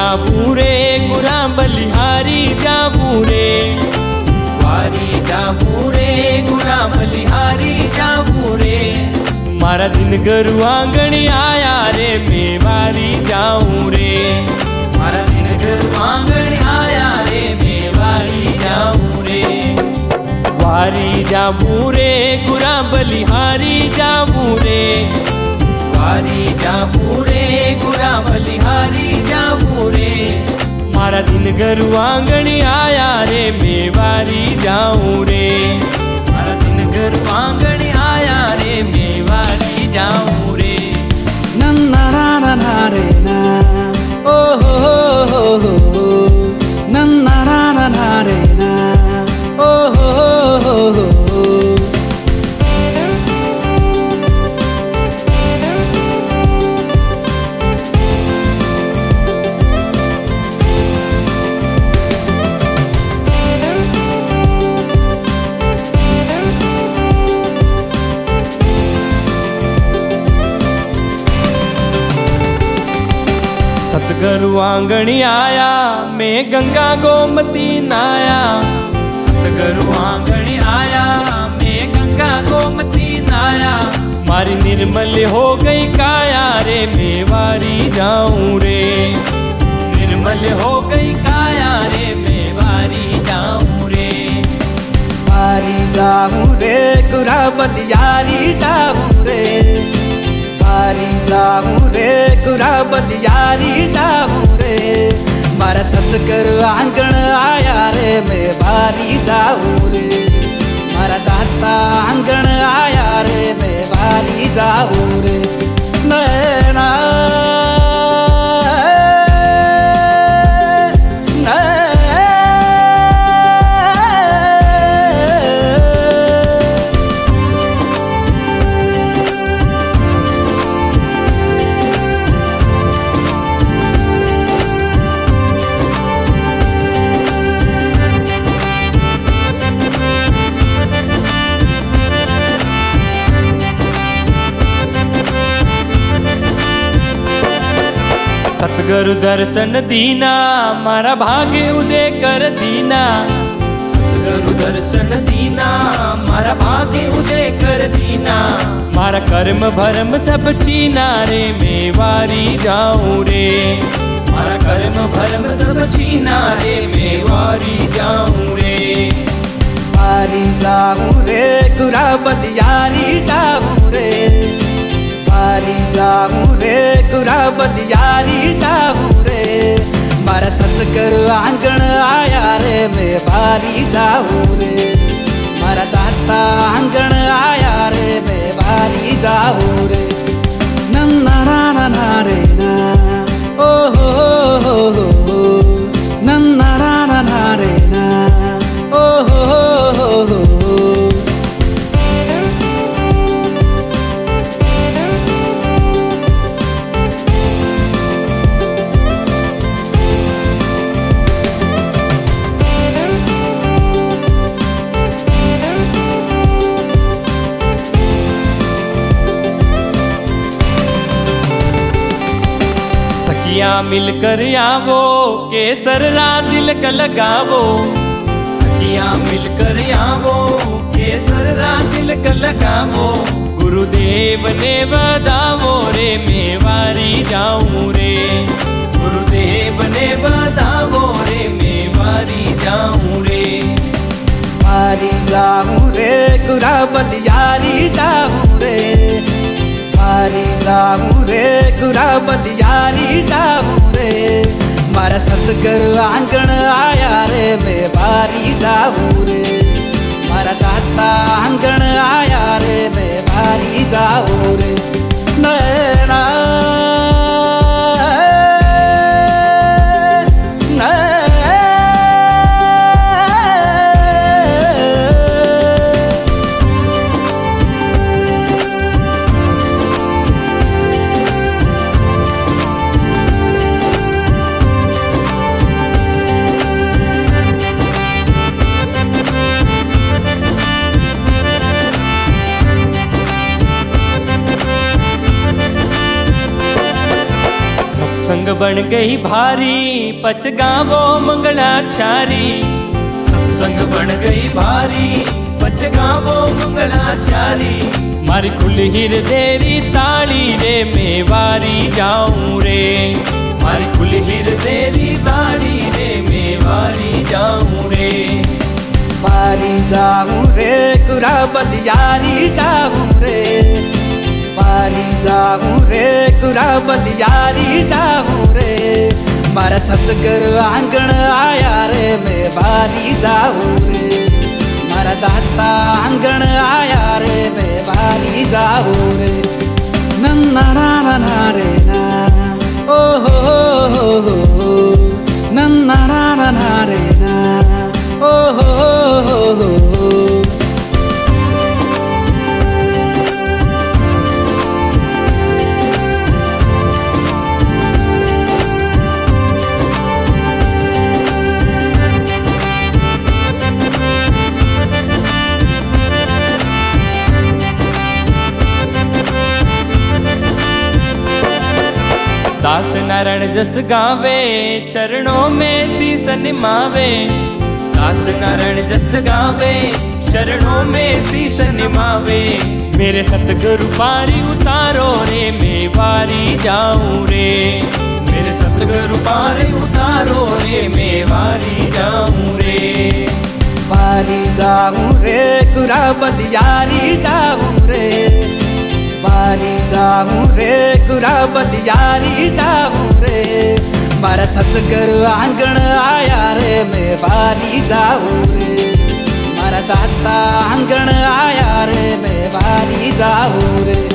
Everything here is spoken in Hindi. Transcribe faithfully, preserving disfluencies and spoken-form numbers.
जाबू रे गुरा बलिहारी जाबू रे, वारी जाबू रे गुरा बलिहारी जाबू रे। मारा दिन गरु आंगणी आया रे मैं वारी जाऊं रे, मारा दिन गरु आंगणी आया रे मैं वारी जाऊं रे। वारी जाबू रे गुरा बलिहारी जाबू रे, वारी जाबू रे गुरा बलिहारी जाबू रे। मारा दिन गरु आंगणी आया रे मैं वारी जाऊं रे, मारा दिन गरु आंगणी आया रे मैं वारी जाऊं रे। नन्ना रा रा रा रे ना ओ हो हो हो हो, नन्ना रा रा रा रे ना ओ हो हो हो हो। सतगुरु आंगणी आया मैं गंगा गोमती नाया, सतगुरु आंगणी आया मैं गंगा गोमती नाया। मारी निर्मल हो गई काया रे मैं वारी जाऊं रे, निर्मल हो गई काया रे मैं वारी जाऊं रे। वारी जाऊं रे गुरा बलियारी जाऊं रे, वारी जाऊं रे गुरा बलियारी जाऊं रे। मारा सतगुरु आंगण आया रे मैं वारी जाऊं रे, मारा दाता आंगण आया रे मैं वारी जाऊं रे। नैना सतगुरु दर्शन दीना मारा भाग्य उदय कर दीना, सतगुरु दर्शन दीना मारा भाग्य उदय कर दीना। मारा कर्म भरम सब चीना रे मैं वारी जाऊं रे, मारा कर्म भरम सब चीना रे मैं वारी जाऊं रे। वारी जाऊं रे गुरा बलियारी जाऊं रे, वारी जाऊं रे गुरा बलियारी जाऊं रे। मारा सतगुरु आंगण आया रे मैं वारी जाऊं रे, मारा दाता आंगण आया रे मैं वारी जाऊं रे। नन्ना रा रा रा रे ना ओ हो हो हो हो, नन्ना रा रा रा रे ना ओ हो हो हो हो। सखिया मिलकर आवो केसर रा तिलक लगावो, सखिया मिलकर आवो केसर रा तिलक लगावो। गुरुदेव ने बतावो रे मैं वारी जाऊं रे, गुरुदेव ने बतावो रे मैं वारी जाऊं रे। वारी जाऊं रे गुरा बलियारी जाऊं रे, वारी जाऊं रे गुरा बलियारी जाऊं रे। मारा सतगुरु आंगण आया रे मैं वारी जाऊं रे, मारा दाता आंगण आया रे मैं वारी जाऊं रे। नैना सत्संग बन गई भारी, पच गावो मंगलाचारी। सत्संग बन गई भारी, पच गावो मंगलाचारी। मारी खुली हृदय ताली रे, मैं वारी जाऊं रे। मारी खुली हृदय ताली रे, मैं वारी जाऊं रे। वारी जाऊं रे गुरा बलियारी जाऊं रे। वारी जाऊं रे गुरा बलियारी जाऊं रे। मारा सतगुरु आंगण आया रे, मैं वारी जाऊं रे। मारा दाता आंगण आया रे, मैं वारी जाऊं रे। नन्ना ना ना ना रे ना, ओ हो हो हो हो। नन्ना ना ना ना रे ना, ओ हो हो हो हो। दास नारायण जस गावे, चरणों में शीस निमावे। दास नारायण जस गावे, चरणों में शीस निमावे। मेरे सतगुरु पारी उतारो रे, मैं वारी जाऊं रे। मेरे सतगुरु पारी उतारो रे, मैं वारी जाऊं रे। वारी जाऊं रे गुरा बलियारी जाऊं रे। वारी जाऊं रे गुरा बलियारी जाऊं रे। मारा सतगुरु आंगण आया रे, मैं वारी जाऊं रे। मारा दाता आंगण आया रे, मैं वारी जाऊं रे।